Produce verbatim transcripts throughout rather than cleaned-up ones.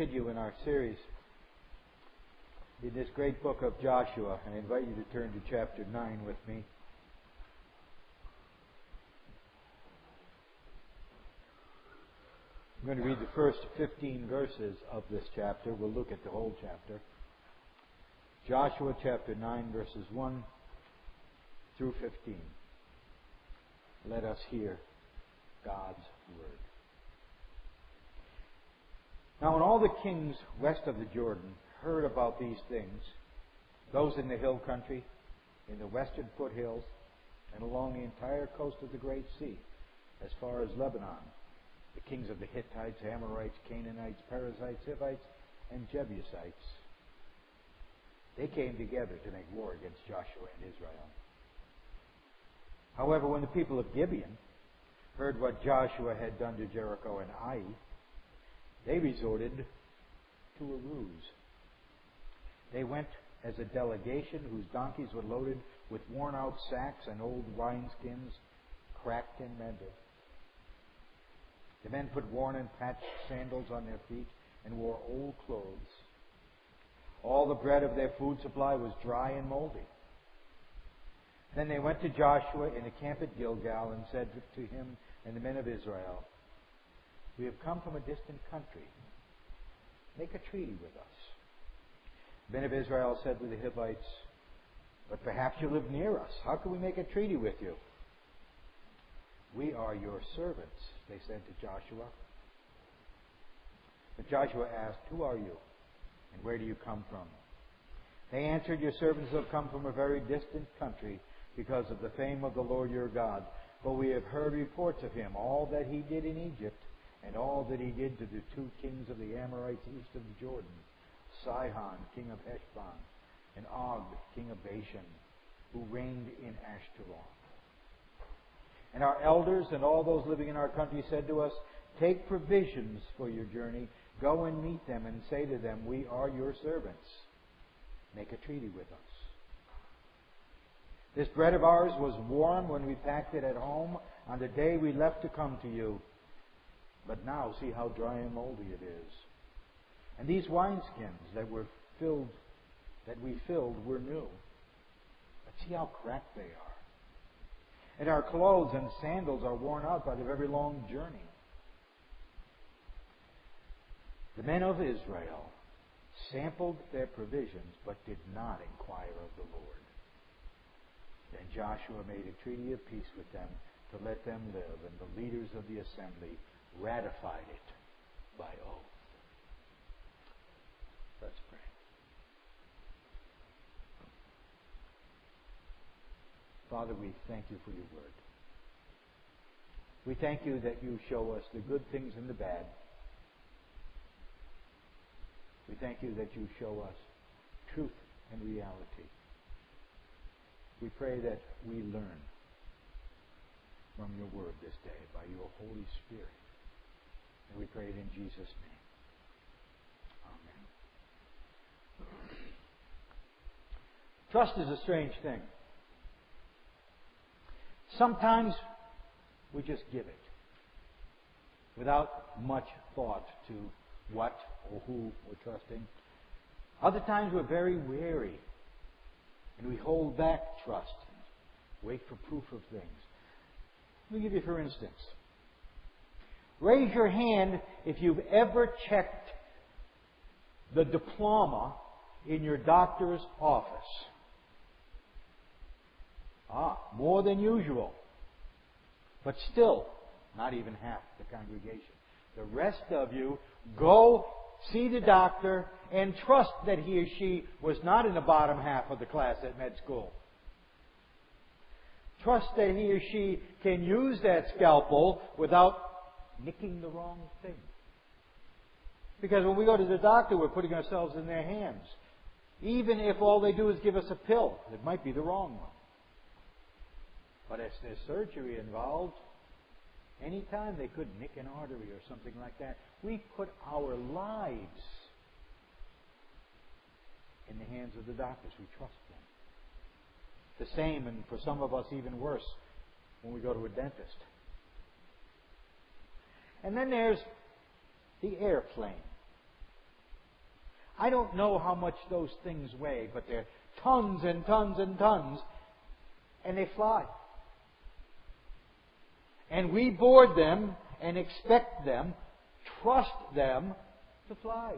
continue in our series in this great book of Joshua. I invite you to turn to chapter nine with me. I'm going to read the first fifteen verses of this chapter. We'll look at the whole chapter. Joshua chapter nine, verses one through fifteen. Let us hear God's word. Now when all the kings west of the Jordan heard about these things, those in the hill country, in the western foothills, and along the entire coast of the Great Sea, as far as Lebanon, the kings of the Hittites, Amorites, Canaanites, Perizzites, Hivites, and Jebusites, they came together to make war against Joshua and Israel. However, when the people of Gibeon heard what Joshua had done to Jericho and Ai, they resorted to a ruse. They went as a delegation whose donkeys were loaded with worn-out sacks and old wineskins, cracked and mended. The men put worn and patched sandals on their feet and wore old clothes. All the bread of their food supply was dry and moldy. Then they went to Joshua in the camp at Gilgal and said to him and the men of Israel, "We have come from a distant country. Make a treaty with us." The men of Israel said to the Hivites, "But perhaps you live near us. How can we make a treaty with you?" "We are your servants," they said to Joshua. But Joshua asked, "Who are you, and where do you come from?" They answered, "Your servants have come from a very distant country because of the fame of the Lord your God. For we have heard reports of him, all that he did in Egypt, and all that he did to the two kings of the Amorites east of the Jordan, Sihon, king of Heshbon, and Og, king of Bashan, who reigned in Ashtaroth. And our elders and all those living in our country said to us, 'Take provisions for your journey. Go and meet them and say to them, we are your servants. Make a treaty with us. This bread of ours was warm when we packed it at home on the day we left to come to you. But now see how dry and moldy it is. And these wineskins that were filled, that we filled were new. But see how cracked they are. And our clothes and sandals are worn out by the very long journey.' The men of Israel sampled their provisions, but did not inquire of the Lord. Then Joshua made a treaty of peace with them to let them live, and the leaders of the assembly ratified it by oath." Let's pray. Father, we thank you for your word. We thank you that you show us the good things and the bad. We thank you that you show us truth and reality. We pray that we learn from your word this day by your Holy Spirit. And we pray it in Jesus' name. Amen. Trust is a strange thing. Sometimes we just give it without much thought to what or who we're trusting. Other times we're very wary and we hold back trust and wait for proof of things. Let me give you for instance. Raise your hand if you've ever checked the diploma in your doctor's office. Ah, more than usual. But still, not even half the congregation. The rest of you go see the doctor and trust that he or she was not in the bottom half of the class at med school. Trust that he or she can use that scalpel without nicking the wrong thing. Because when we go to the doctor, we're putting ourselves in their hands. Even if all they do is give us a pill, it might be the wrong one. But if there's surgery involved, anytime they could nick an artery or something like that, we put our lives in the hands of the doctors. We trust them. The same, and for some of us even worse, when we go to a dentist. And then there's the airplane. I don't know how much those things weigh, but they're tons and tons and tons, and they fly. And we board them and expect them, trust them to fly.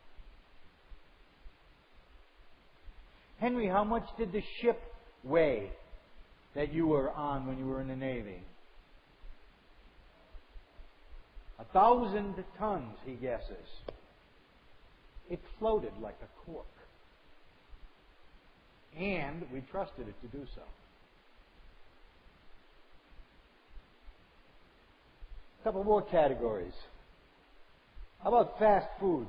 Henry, how much did the ship weigh that you were on when you were in the Navy? A thousand tons, he guesses. It floated like a cork. And we trusted it to do so. A couple more categories. How about fast foods?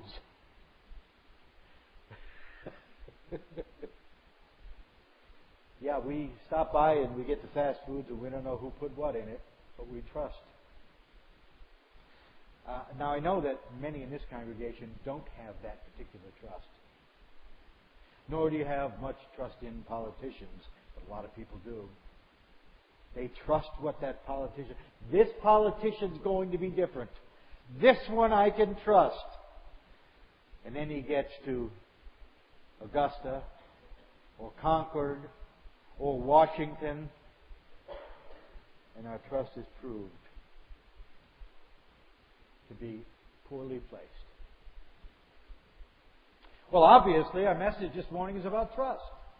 Yeah, we stop by and we get the fast foods and we don't know who put what in it, but we trust. Uh, now, I know that many in this congregation don't have that particular trust. Nor do you have much trust in politicians, but a lot of people do. They trust what that politician... This politician's going to be different. This one I can trust. And then he gets to Augusta, or Concord, or Washington, and our trust is proved to be poorly placed. Well, obviously, our message this morning is about trust.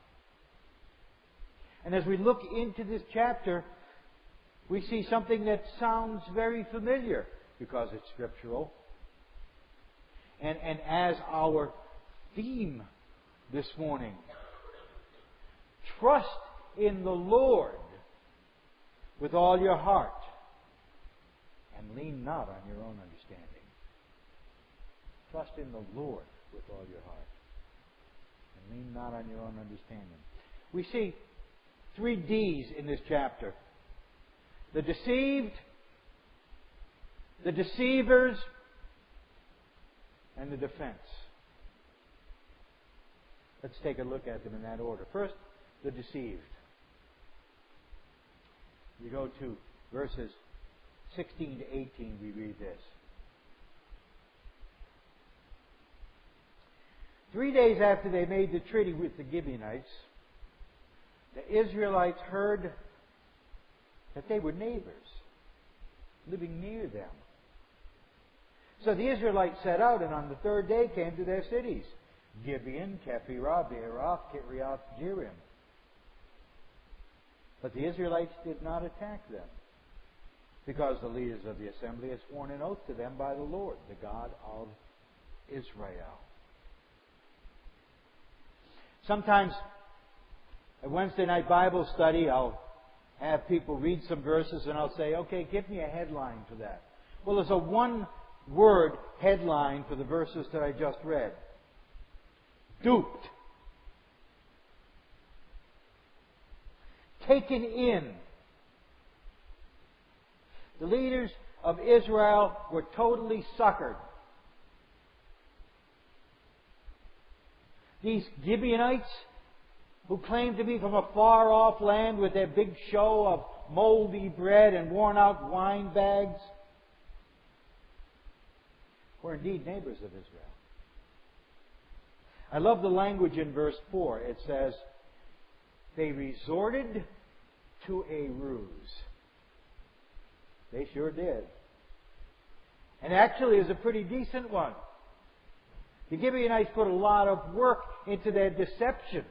And as we look into this chapter, we see something that sounds very familiar because it's scriptural. And, and as our theme this morning, trust in the Lord with all your heart and lean not on your own understanding. Trust in the Lord with all your heart and lean not on your own understanding. We see three D's in this chapter. The deceived, the deceivers, and the defense. Let's take a look at them in that order. First, the deceived. You go to verses sixteen to eighteen, we read this. Three days after they made the treaty with the Gibeonites, the Israelites heard that they were neighbors, living near them. So the Israelites set out, and on the third day came to their cities, Gibeon, Kephirah, Beeroth, Kiriath, Jearim. But the Israelites did not attack them, because the leaders of the assembly had sworn an oath to them by the Lord, the God of Israel. Sometimes at Wednesday night Bible study, I'll have people read some verses and I'll say, okay, give me a headline for that. Well, there's a one-word headline for the verses that I just read. Duped. Taken in. The leaders of Israel were totally suckered. These Gibeonites, who claimed to be from a far-off land with their big show of moldy bread and worn-out wine bags, were indeed neighbors of Israel. I love the language in verse four. It says, they resorted to a ruse. They sure did. And actually, it was a pretty decent one. The Gibeonites put a lot of work into their deception.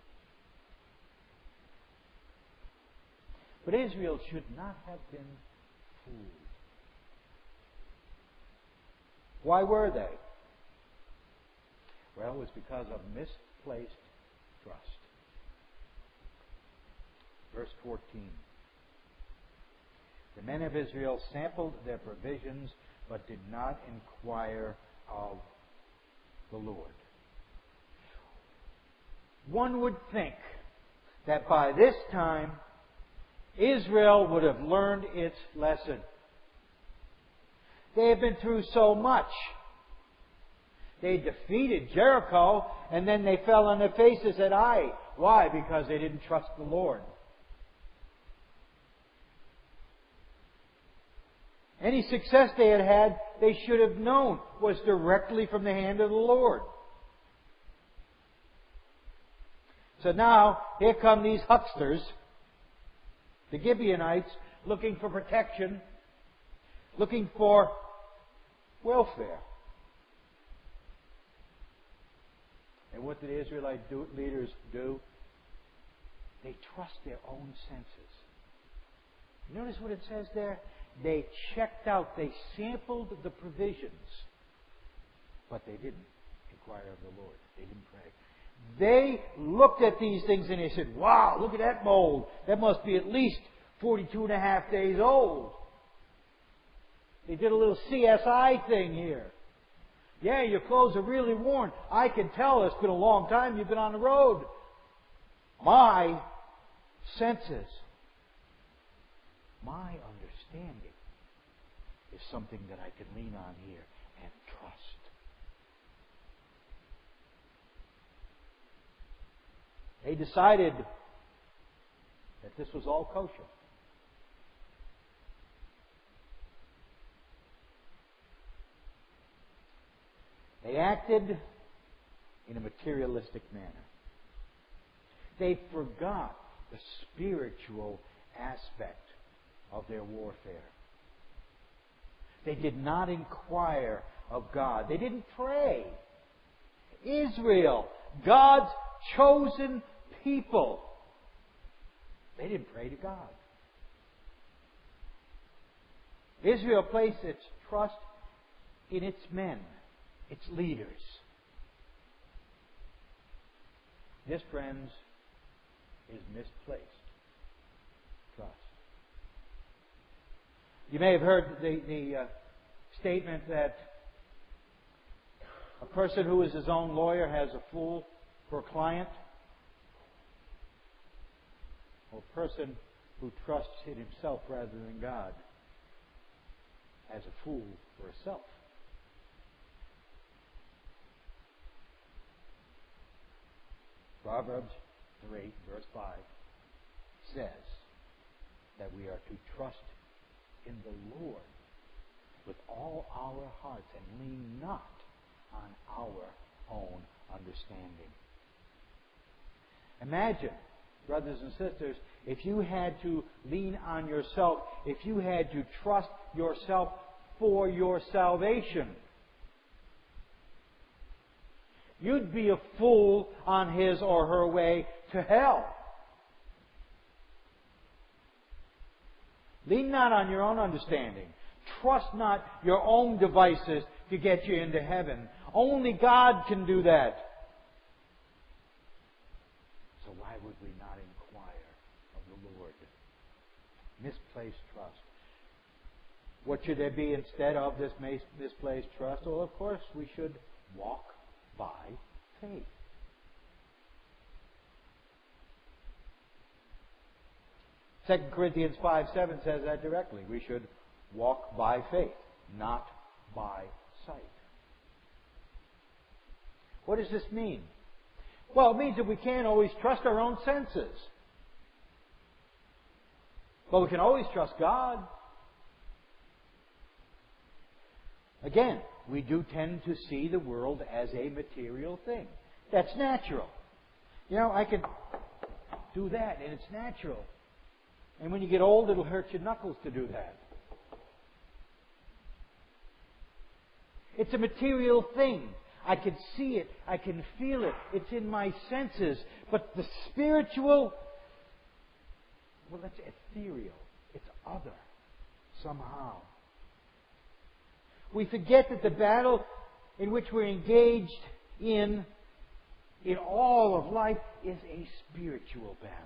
But Israel should not have been fooled. Why were they? Well, it was because of misplaced trust. Verse fourteen. The men of Israel sampled their provisions, but did not inquire of the Lord. One would think that by this time, Israel would have learned its lesson. They had been through so much. They defeated Jericho, and then they fell on their faces at Ai. Why? Because they didn't trust the Lord. Any success they had had, they should have known, was directly from the hand of the Lord. So now, here come these hucksters, the Gibeonites, looking for protection, looking for welfare. And what did the Israelite do, leaders do? They trust their own senses. Notice what it says there? They checked out, they sampled the provisions, but they didn't inquire of the Lord. They didn't pray. They looked at these things and they said, wow, look at that mold. That must be at least forty-two and a half days old. They did a little C S I thing here. Yeah, your clothes are really worn. I can tell it's been a long time you've been on the road. My senses, my understanding is something that I can lean on here and trust. They decided that this was all kosher. They acted in a materialistic manner. They forgot the spiritual aspect of their warfare. They did not inquire of God. They didn't pray. Israel, God's chosen people, they didn't pray to God. Israel placed its trust in its men, its leaders. This, friends, is misplaced trust. You may have heard the, the uh, statement that a person who is his own lawyer has a fool for a client, or a person who trusts in himself rather than God has a fool for herself. Proverbs three, verse five says that we are to trust in the Lord with all our hearts and lean not on our own understanding. Imagine, brothers and sisters, if you had to lean on yourself, if you had to trust yourself for your salvation. You'd be a fool on his or her way to hell. Lean not on your own understanding. Trust not your own devices to get you into heaven. Only God can do that. So why would we not inquire of the Lord? Misplaced trust. What should there be instead of this misplaced trust? Well, of course, we should walk by faith. Second Corinthians five seven says that directly. We should walk by faith, not by sight. What does this mean? Well, it means that we can't always trust our own senses. But we can always trust God. Again, we do tend to see the world as a material thing. That's natural. You know, I can do that, and it's natural. And when you get old, it'll hurt your knuckles to do that. It's a material thing. I can see it. I can feel it. It's in my senses. But the spiritual, well, that's ethereal. It's other, somehow. We forget that the battle in which we're engaged in, in all of life, is a spiritual battle.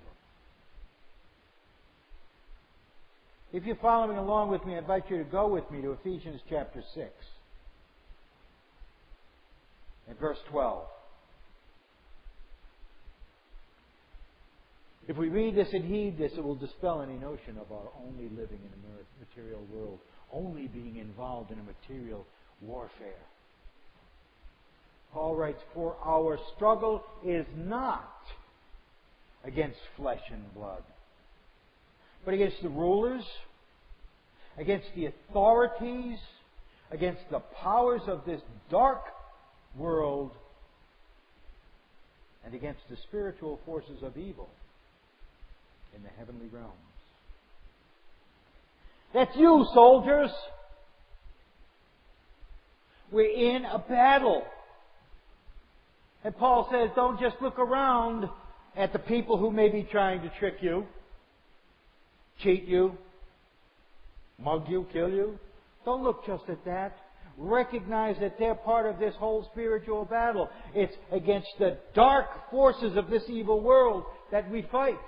If you're following along with me, I invite you to go with me to Ephesians chapter six. And verse twelve. If we read this and heed this, it will dispel any notion of our only living in a material world, only being involved in a material warfare. Paul writes, for our struggle is not against flesh and blood, but against the rulers, against the authorities, against the powers of this dark world, and against the spiritual forces of evil in the heavenly realms. That's you, soldiers. We're in a battle. And Paul says, don't just look around at the people who may be trying to trick you, cheat you, mug you, kill you. Don't look just at that. Recognize that they're part of this whole spiritual battle. It's against the dark forces of this evil world that we fight.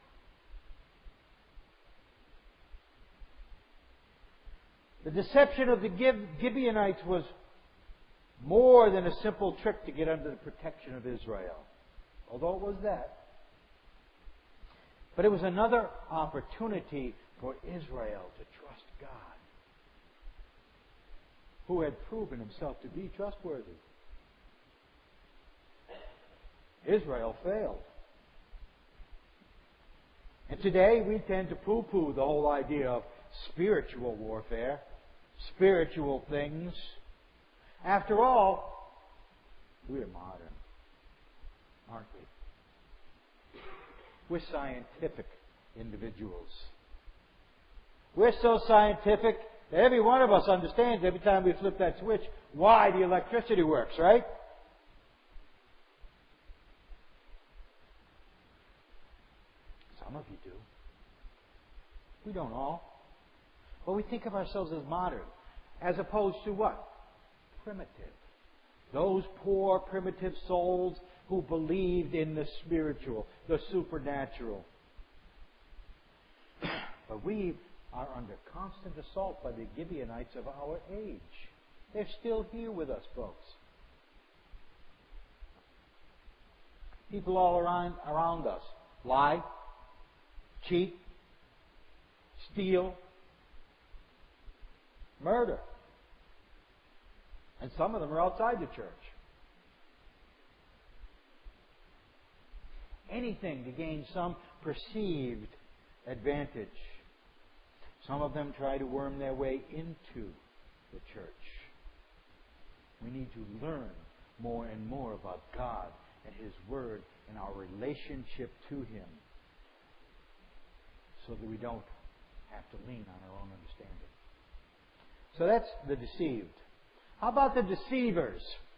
The deception of the Gibeonites was more than a simple trick to get under the protection of Israel, although it was that. But it was another opportunity for Israel to trust God, who had proven himself to be trustworthy. Israel failed. And today we tend to poo-poo the whole idea of spiritual warfare, spiritual things. After all, we're modern, aren't we? We're scientific individuals. We're so scientific that every one of us understands every time we flip that switch why the electricity works, right? Some of you do. We don't all. But we think of ourselves as modern, as opposed to what? Primitive. Those poor primitive souls who believed in the spiritual, the supernatural. But we are under constant assault by the Gibeonites of our age. They're still here with us, folks. People all around, around us lie, cheat, steal, murder. And some of them are outside the church. Anything to gain some perceived advantage. Some of them try to worm their way into the church. We need to learn more and more about God and His Word and our relationship to Him, so that we don't have to lean on our own understanding. So that's the deceived. How about the deceivers?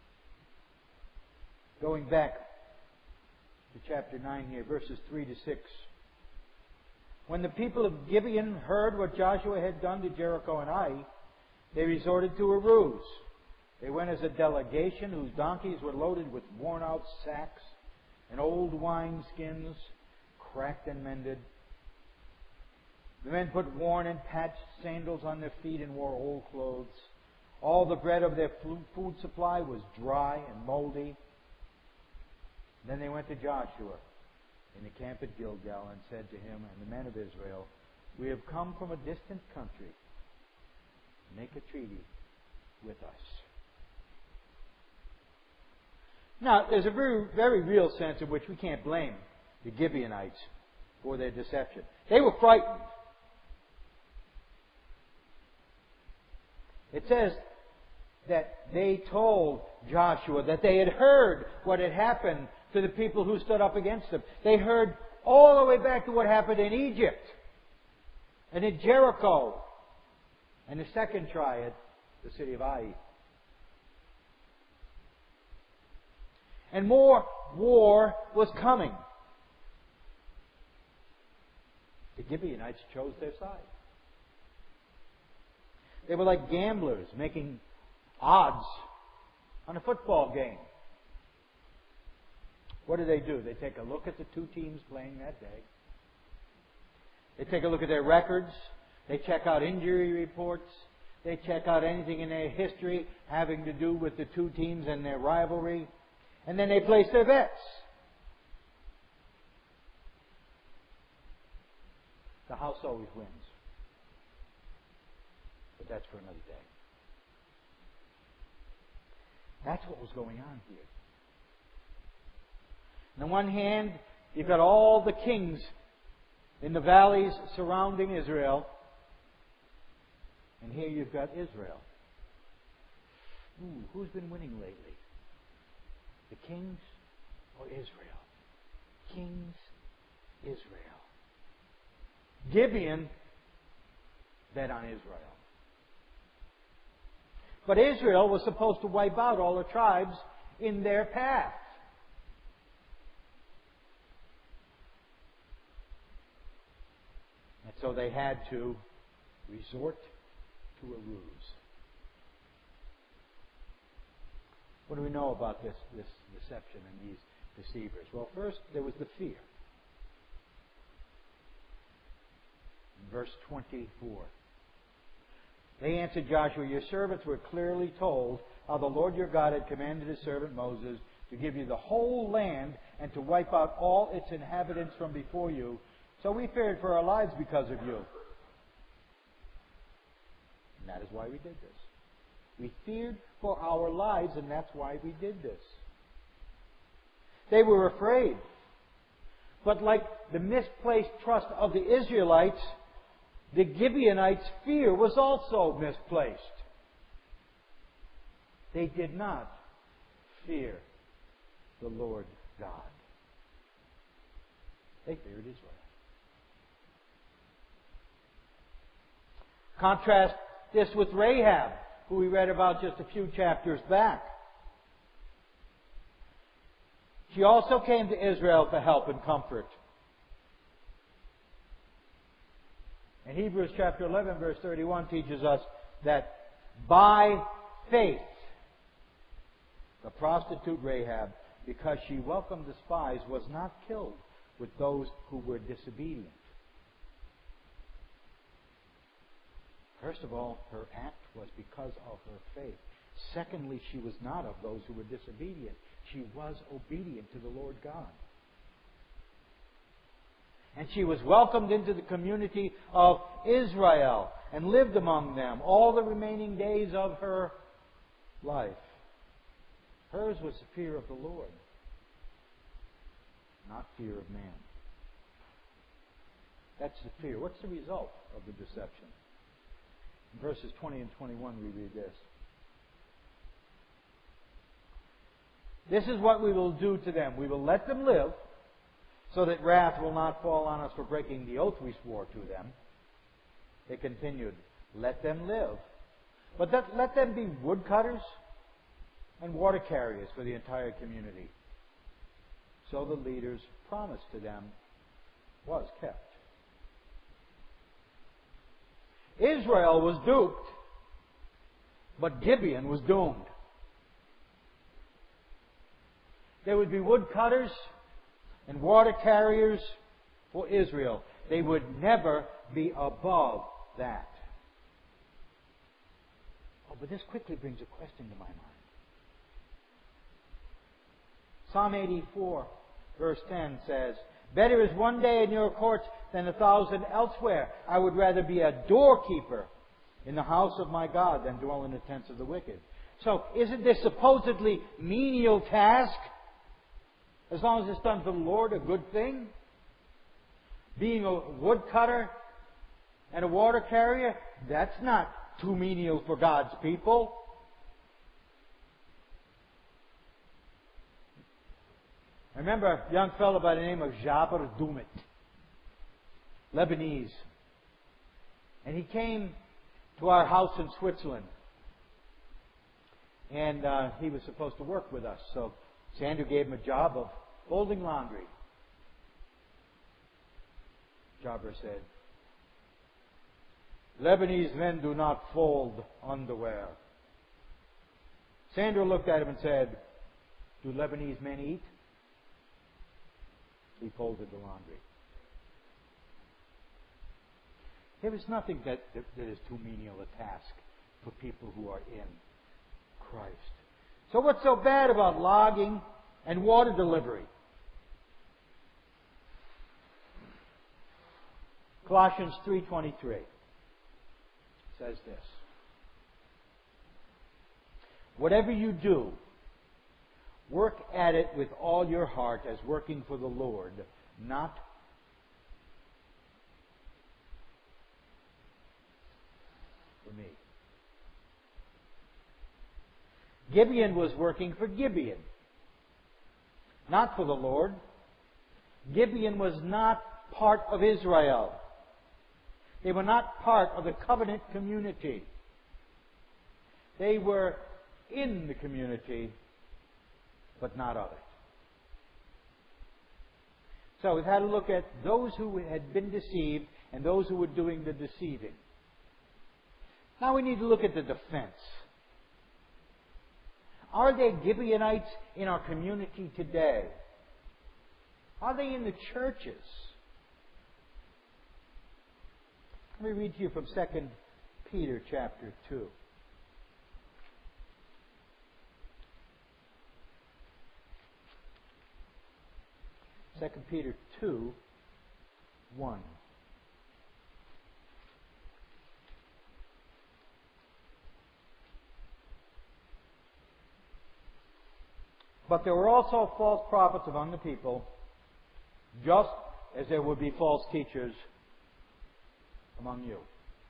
Going back to chapter nine here, verses three to six. When the people of Gibeon heard what Joshua had done to Jericho and Ai, they resorted to a ruse. They went as a delegation whose donkeys were loaded with worn-out sacks and old wineskins, cracked and mended. The men put worn and patched sandals on their feet and wore old clothes. All the bread of their food supply was dry and moldy. Then they went to Joshua in the camp at Gilgal and said to him and the men of Israel, "We have come from a distant country. Make a treaty with us." Now, there's a very, very real sense in which we can't blame the Gibeonites for their deception. They were frightened. It says that they told Joshua that they had heard what had happened to the people who stood up against them. They heard all the way back to what happened in Egypt and in Jericho and the second triad, the city of Ai. And more war was coming. The Gibeonites chose their side. They were like gamblers making odds on a football game. What do they do? They take a look at the two teams playing that day. They take a look at their records. They check out injury reports. They check out anything in their history having to do with the two teams and their rivalry. And then they place their bets. The house always wins. But that's for another day. That's what was going on here. On the one hand, you've got all the kings in the valleys surrounding Israel. And here you've got Israel. Ooh, who's been winning lately? The kings or Israel? king's Israel. Gibeon bet on Israel. But Israel was supposed to wipe out all the tribes in their path. And so they had to resort to a ruse. What do we know about this, this deception and these deceivers? Well, first, there was the fear. In verse twenty-four. They answered Joshua, your servants were clearly told how the Lord your God had commanded his servant Moses to give you the whole land and to wipe out all its inhabitants from before you. So we feared for our lives because of you. And that is why we did this. We feared for our lives, and that's why we did this. They were afraid. But like the misplaced trust of the Israelites, the Gibeonites' fear was also misplaced. They did not fear the Lord God. They feared Israel. Contrast this with Rahab, who we read about just a few chapters back. She also came to Israel for help and comfort. And Hebrews chapter eleven, verse thirty-one teaches us that by faith, the prostitute Rahab, because she welcomed the spies, was not killed with those who were disobedient. First of all, her act was because of her faith. Secondly, she was not of those who were disobedient. She was obedient to the Lord God. And she was welcomed into the community of Israel and lived among them all the remaining days of her life. Hers was the fear of the Lord, not fear of man. That's the fear. What's the result of the deception? In verses twenty and twenty-one we read this. This is what we will do to them. We will let them live, so that wrath will not fall on us for breaking the oath we swore to them. They continued, let them live. But that, let them be woodcutters and water carriers for the entire community. So the leader's promise to them was kept. Israel was duped, but Gibeon was doomed. There would be woodcutters and water carriers for Israel. They would never be above that. Oh, but this quickly brings a question to my mind. Psalm eighty-four, verse ten says, better is one day in your courts than a thousand elsewhere. I would rather be a doorkeeper in the house of my God than dwell in the tents of the wicked. So, isn't this supposedly menial task, as long as it's done for the Lord, a good thing? Being a woodcutter and a water carrier, that's not too menial for God's people. I remember a young fellow by the name of Jabir Dumit, Lebanese. And he came to our house in Switzerland. And uh, he was supposed to work with us. So Sandra gave him a job of folding laundry. Jabir said, Lebanese men do not fold underwear. Sandra looked at him and said, do Lebanese men eat? He folded the laundry. There is nothing that, that, that is too menial a task for people who are in Christ. So what's so bad about logging and water delivery? Colossians three twenty-three says this. Whatever you do, work at it with all your heart as working for the Lord, not for me. Gibeon was working for Gibeon, not for the Lord. Gibeon was not part of Israel. They were not part of the covenant community. They were in the community, but not of it. So we've had a look at those who had been deceived and those who were doing the deceiving. Now we need to look at the defense. Are there Gibeonites in our community today? Are they in the churches? Let me read to you from Second Peter chapter two. Second Peter two, one. But there were also false prophets among the people, just as there would be false teachers among you.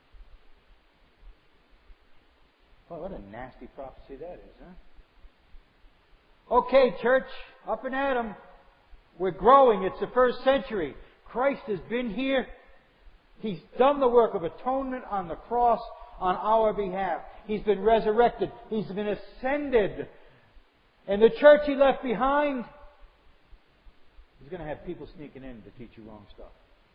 Well, what a nasty prophecy that is, huh? Okay, church, up and at 'em. We're growing. It's the first century. Christ has been here. He's done the work of atonement on the cross on our behalf. He's been resurrected. He's been ascended. And the church He left behind, He's going to have people sneaking in to teach you wrong stuff.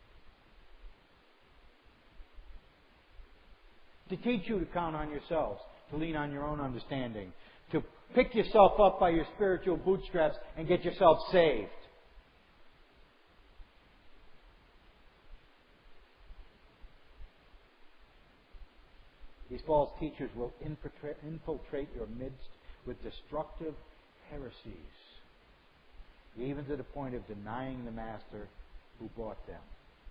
To teach you to count on yourselves, to lean on your own understanding, to pick yourself up by your spiritual bootstraps and get yourself saved. These false teachers will infiltrate your midst with destructive heresies, even to the point of denying the Master who bought them.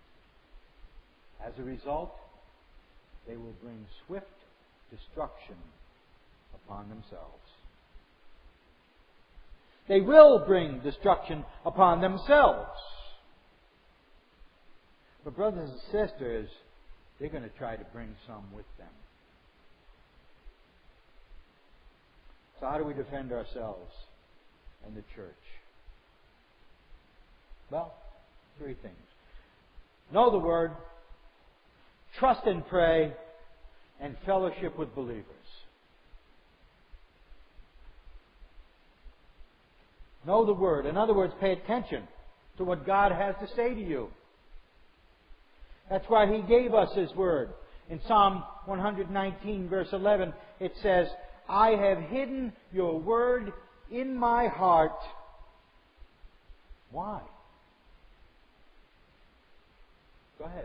As a result, they will bring swift destruction upon themselves. They will bring destruction upon themselves. But brothers and sisters, they're going to try to bring some with them. So how do we defend ourselves and the church? Well, three things. Know the Word, trust and pray, and fellowship with believers. Know the Word. In other words, pay attention to what God has to say to you. That's why He gave us His Word. In Psalm one nineteen, verse eleven, it says, I have hidden your word in my heart. Why? Go ahead.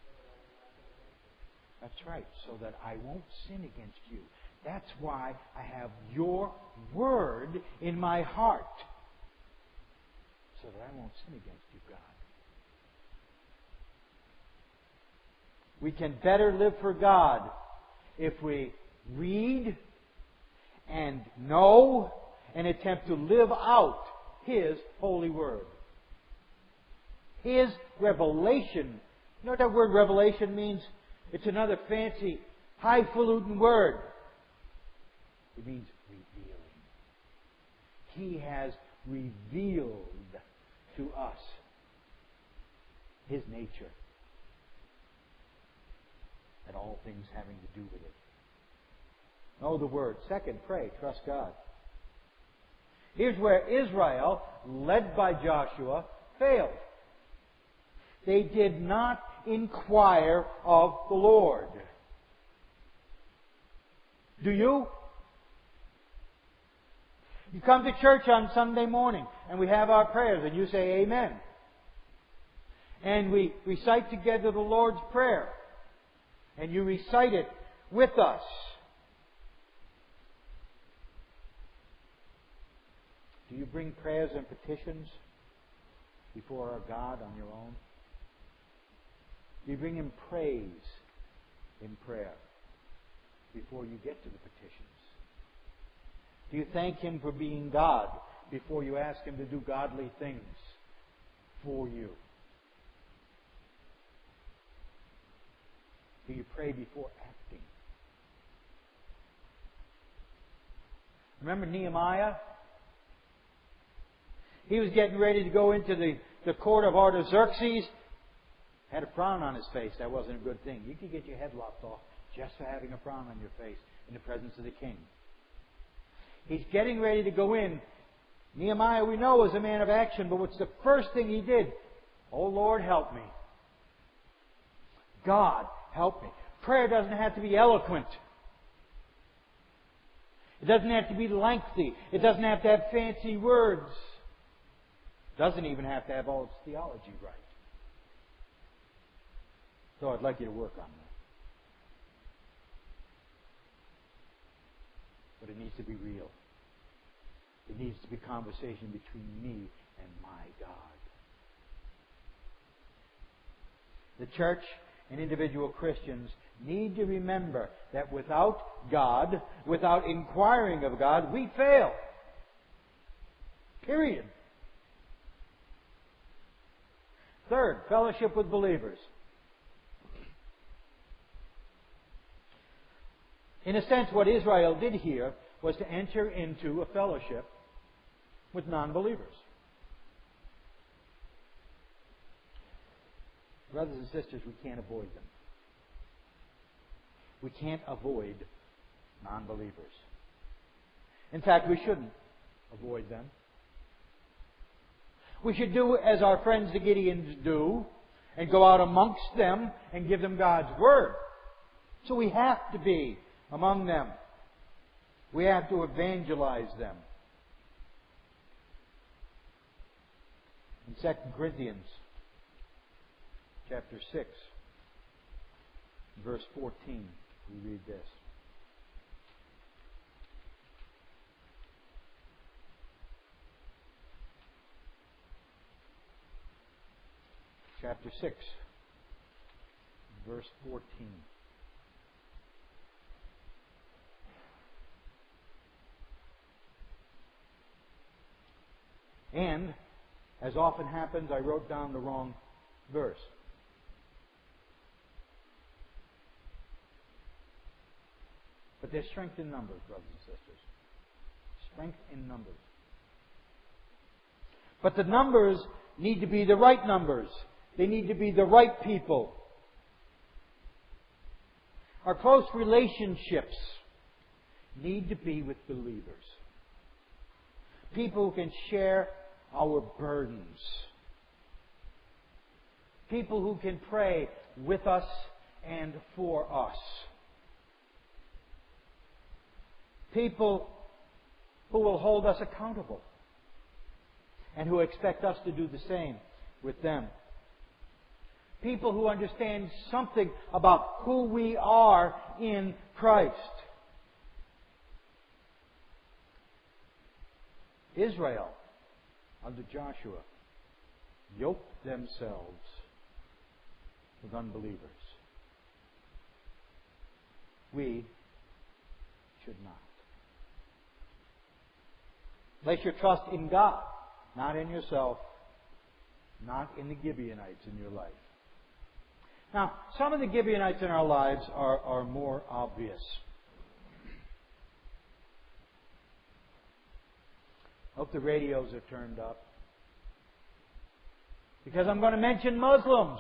That's right, so that I won't sin against you. That's why I have your word in my heart. So that I won't sin against you, God. We can better live for God if we read and know and attempt to live out His holy word. His revelation. You know what that word revelation means? It's another fancy, highfalutin word. It means revealing. He has revealed to us His nature and all things having to do with it. Know the Word. Second, pray. Trust God. Here's where Israel, led by Joshua, failed. They did not inquire of the Lord. Do you? You come to church on Sunday morning and we have our prayers and you say amen. And we recite together the Lord's Prayer. And you recite it with us. Do you bring prayers and petitions before our God on your own? Do you bring Him praise in prayer before you get to the petitions? Do you thank Him for being God before you ask Him to do godly things for you? Do you pray before acting? Remember Nehemiah? He was getting ready to go into the the court of Artaxerxes had a frown on his face. That wasn't a good thing. You could get your head lopped off just for having a frown on your face in the presence of the king. He's getting ready to go in. Nehemiah, we know, was a man of action, but what's the first thing he did? Oh, Lord, help me. God, help me. Prayer doesn't have to be eloquent. It doesn't have to be lengthy. It doesn't have to have fancy words. It doesn't even have to have all its theology right. So I'd like you to work on that. But it needs to be real. It needs to be conversation between me and my God. The church and individual Christians need to remember that without God, without inquiring of God, we fail. Period. Third, fellowship with believers. In a sense, what Israel did here was to enter into a fellowship with non-believers. Brothers and sisters, we can't avoid them. We can't avoid non-believers. In fact, we shouldn't avoid them. We should do as our friends the Gideons do and go out amongst them and give them God's Word. So we have to be among them. We have to evangelize them. In Second Corinthians chapter six, verse fourteen, we read this. Chapter six, verse fourteen. And, as often happens, I wrote down the wrong verse. But there's strength in numbers, brothers and sisters. Strength in numbers. But the numbers need to be the right numbers. They need to be the right people. Our close relationships need to be with believers. People who can share our burdens. People who can pray with us and for us. People who will hold us accountable and who expect us to do the same with them. People who understand something about who we are in Christ. Israel, under Joshua, yoked themselves with unbelievers. We should not. Place your trust in God, not in yourself, not in the Gibeonites in your life. Now, some of the Gibeonites in our lives are, are more obvious. Hope the radios are turned up. Because I'm going to mention Muslims.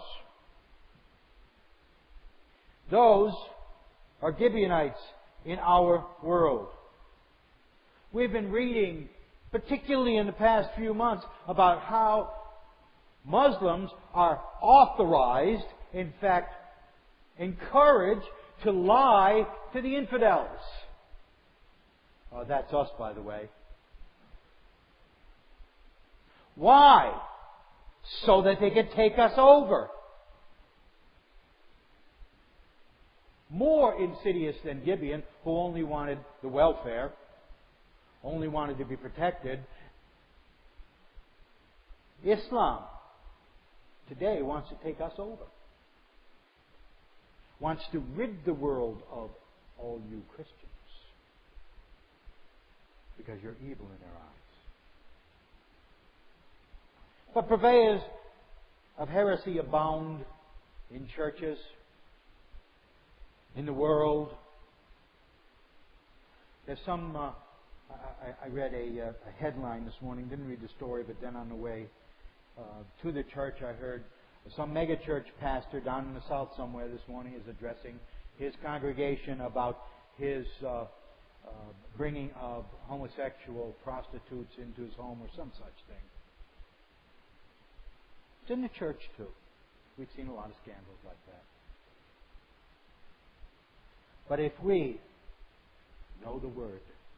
Those are Gibeonites in our world. We've been reading, particularly in the past few months, about how Muslims are authorized, in fact, encouraged to lie to the infidels. Oh, that's us, by the way. Why? So that they could take us over. More insidious than Gibeon, who only wanted the welfare, only wanted to be protected. Islam today wants to take us over. Wants to rid the world of all you Christians. Because you're evil in their eyes. But purveyors of heresy abound in churches, in the world. There's some, uh, I, I read a, uh, a headline this morning, didn't read the story, but then on the way uh, to the church. I heard some mega church pastor down in the south somewhere this morning is addressing his congregation about his uh, uh, bringing of homosexual prostitutes into his home or some such thing. It's in the church too. We've seen a lot of scandals like that. But if we know the Word,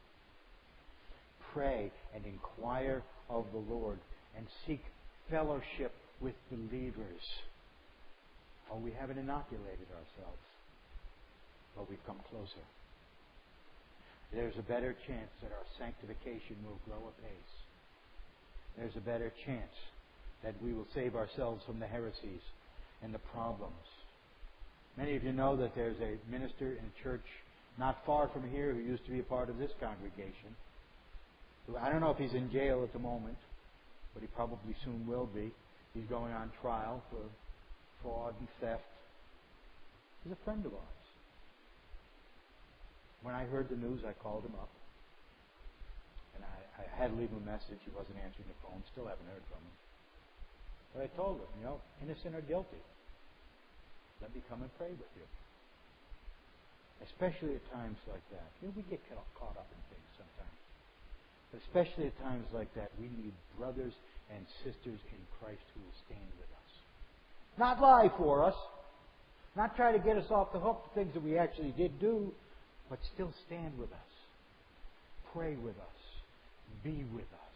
pray and inquire of the Lord, and seek fellowship with believers, oh, we haven't inoculated ourselves, but we've come closer. There's a better chance that our sanctification will grow apace. There's a better chance that we will save ourselves from the heresies and the problems. Many of you know that there's a minister in a church not far from here who used to be a part of this congregation. I don't know if he's in jail at the moment, but he probably soon will be. He's going on trial for fraud and theft. He's a friend of ours. When I heard the news, I called him up. And I, I had to leave him a message. He wasn't answering the phone. Still haven't heard from him. But I told him, you know, innocent or guilty, let me come and pray with you. Especially at times like that. You know, we get caught up in things sometimes. But especially at times like that, we need brothers and sisters in Christ who will stand with us. Not lie for us. Not try to get us off the hook for things that we actually did do, but still stand with us. Pray with us. Be with us.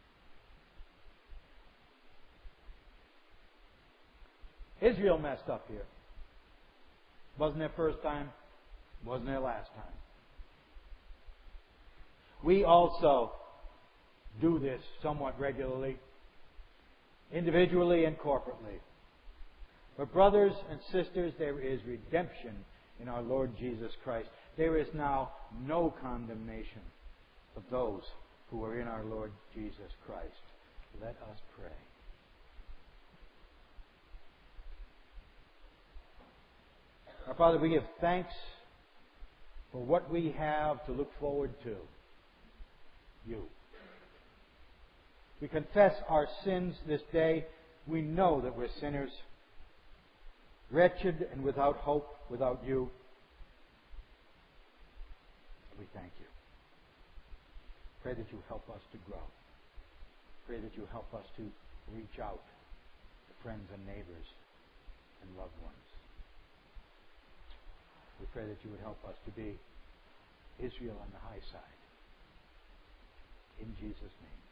Israel messed up here. Wasn't their first time. Wasn't their last time. We also do this somewhat regularly, individually and corporately. But brothers and sisters, there is redemption in our Lord Jesus Christ. There is now no condemnation of those who are in our Lord Jesus Christ. Let us pray. Our Father, we give thanks for what we have to look forward to. You. We confess our sins this day. We know that we're sinners, wretched and without hope, without you. We thank you. Pray that you help us to grow. Pray that you help us to reach out to friends and neighbors and loved ones. We pray that you would help us to be Israel on the high side. In Jesus' name.